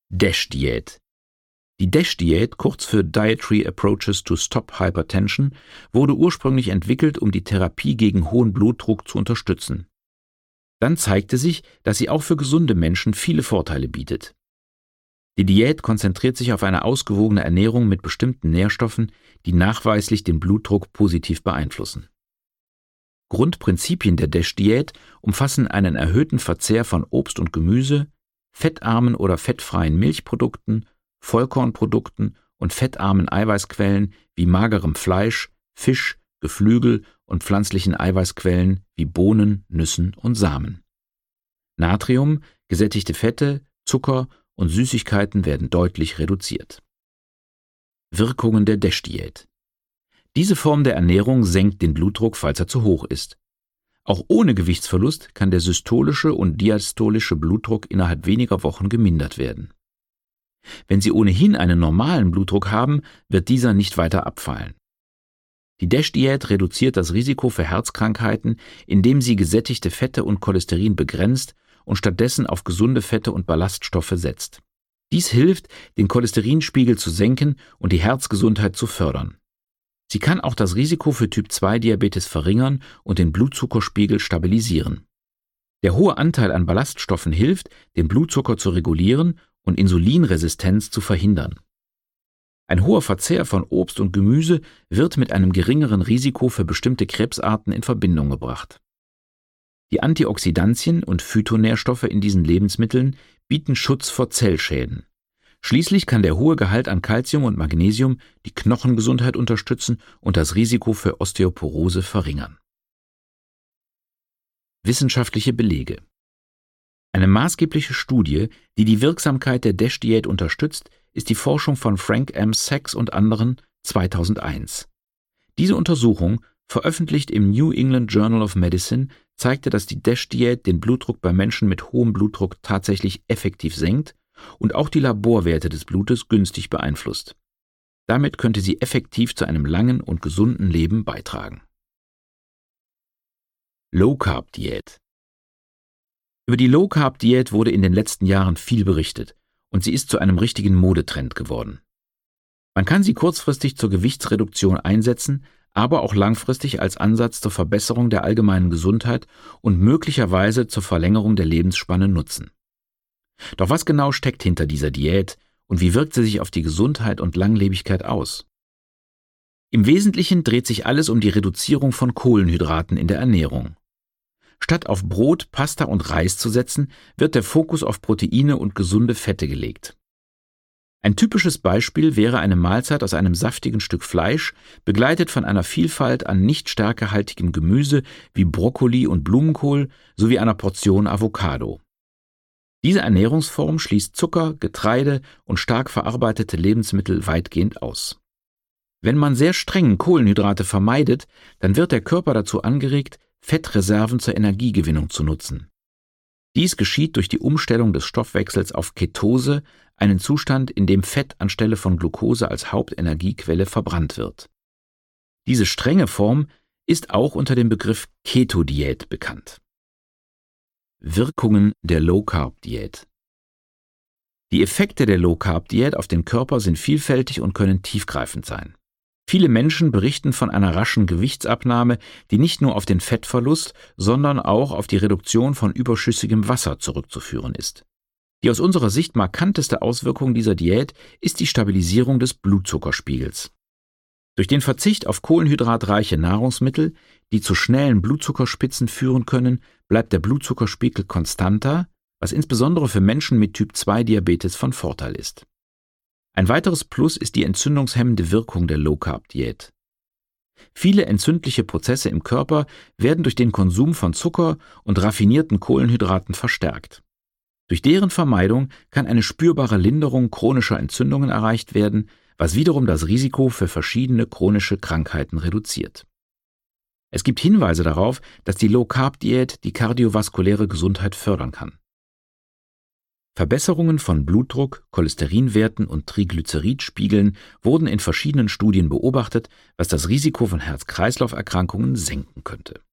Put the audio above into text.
DASH-Diät. Die DASH-Diät, kurz für Dietary Approaches to Stop Hypertension, wurde ursprünglich entwickelt, um die Therapie gegen hohen Blutdruck zu unterstützen. Dann zeigte sich, dass sie auch für gesunde Menschen viele Vorteile bietet. Die Diät konzentriert sich auf eine ausgewogene Ernährung mit bestimmten Nährstoffen, die nachweislich den Blutdruck positiv beeinflussen. Grundprinzipien der DASH-Diät umfassen einen erhöhten Verzehr von Obst und Gemüse, fettarmen oder fettfreien Milchprodukten, Vollkornprodukten und fettarmen Eiweißquellen wie magerem Fleisch, Fisch, Geflügel und pflanzlichen Eiweißquellen wie Bohnen, Nüssen und Samen. Natrium, gesättigte Fette, Zucker und Süßigkeiten werden deutlich reduziert. Wirkungen der DASH-Diät. Diese Form der Ernährung senkt den Blutdruck, falls er zu hoch ist. Auch ohne Gewichtsverlust kann der systolische und diastolische Blutdruck innerhalb weniger Wochen gemindert werden. Wenn Sie ohnehin einen normalen Blutdruck haben, wird dieser nicht weiter abfallen. Die DASH-Diät reduziert das Risiko für Herzkrankheiten, indem sie gesättigte Fette und Cholesterin begrenzt und stattdessen auf gesunde Fette und Ballaststoffe setzt. Dies hilft, den Cholesterinspiegel zu senken und die Herzgesundheit zu fördern. Sie kann auch das Risiko für Typ-2-Diabetes verringern und den Blutzuckerspiegel stabilisieren. Der hohe Anteil an Ballaststoffen hilft, den Blutzucker zu regulieren und Insulinresistenz zu verhindern. Ein hoher Verzehr von Obst und Gemüse wird mit einem geringeren Risiko für bestimmte Krebsarten in Verbindung gebracht. Die Antioxidantien und Phytonährstoffe in diesen Lebensmitteln bieten Schutz vor Zellschäden. Schließlich kann der hohe Gehalt an Calcium und Magnesium die Knochengesundheit unterstützen und das Risiko für Osteoporose verringern. Wissenschaftliche Belege. Eine maßgebliche Studie, die die Wirksamkeit der DASH-Diät unterstützt, ist die Forschung von Frank M. Sachs und anderen 2001. Diese Untersuchung, veröffentlicht im New England Journal of Medicine, zeigte, dass die DASH-Diät den Blutdruck bei Menschen mit hohem Blutdruck tatsächlich effektiv senkt und auch die Laborwerte des Blutes günstig beeinflusst. Damit könnte sie effektiv zu einem langen und gesunden Leben beitragen. Low-Carb-Diät. Über die Low-Carb-Diät wurde in den letzten Jahren viel berichtet und sie ist zu einem richtigen Modetrend geworden. Man kann sie kurzfristig zur Gewichtsreduktion einsetzen, aber auch langfristig als Ansatz zur Verbesserung der allgemeinen Gesundheit und möglicherweise zur Verlängerung der Lebensspanne nutzen. Doch was genau steckt hinter dieser Diät und wie wirkt sie sich auf die Gesundheit und Langlebigkeit aus? Im Wesentlichen dreht sich alles um die Reduzierung von Kohlenhydraten in der Ernährung. Statt auf Brot, Pasta und Reis zu setzen, wird der Fokus auf Proteine und gesunde Fette gelegt. Ein typisches Beispiel wäre eine Mahlzeit aus einem saftigen Stück Fleisch, begleitet von einer Vielfalt an nicht stärkehaltigem Gemüse wie Brokkoli und Blumenkohl sowie einer Portion Avocado. Diese Ernährungsform schließt Zucker, Getreide und stark verarbeitete Lebensmittel weitgehend aus. Wenn man sehr streng Kohlenhydrate vermeidet, dann wird der Körper dazu angeregt, Fettreserven zur Energiegewinnung zu nutzen. Dies geschieht durch die Umstellung des Stoffwechsels auf Ketose, einen Zustand, in dem Fett anstelle von Glucose als Hauptenergiequelle verbrannt wird. Diese strenge Form ist auch unter dem Begriff Keto-Diät bekannt. Wirkungen der Low-Carb-Diät. Die Effekte der Low-Carb-Diät auf den Körper sind vielfältig und können tiefgreifend sein. Viele Menschen berichten von einer raschen Gewichtsabnahme, die nicht nur auf den Fettverlust, sondern auch auf die Reduktion von überschüssigem Wasser zurückzuführen ist. Die aus unserer Sicht markanteste Auswirkung dieser Diät ist die Stabilisierung des Blutzuckerspiegels. Durch den Verzicht auf kohlenhydratreiche Nahrungsmittel, die zu schnellen Blutzuckerspitzen führen können, bleibt der Blutzuckerspiegel konstanter, was insbesondere für Menschen mit Typ-2-Diabetes von Vorteil ist. Ein weiteres Plus ist die entzündungshemmende Wirkung der Low-Carb-Diät. Viele entzündliche Prozesse im Körper werden durch den Konsum von Zucker und raffinierten Kohlenhydraten verstärkt. Durch deren Vermeidung kann eine spürbare Linderung chronischer Entzündungen erreicht werden, was wiederum das Risiko für verschiedene chronische Krankheiten reduziert. Es gibt Hinweise darauf, dass die Low-Carb-Diät die kardiovaskuläre Gesundheit fördern kann. Verbesserungen von Blutdruck, Cholesterinwerten und Triglyceridspiegeln wurden in verschiedenen Studien beobachtet, was das Risiko von Herz-Kreislauf-Erkrankungen senken könnte.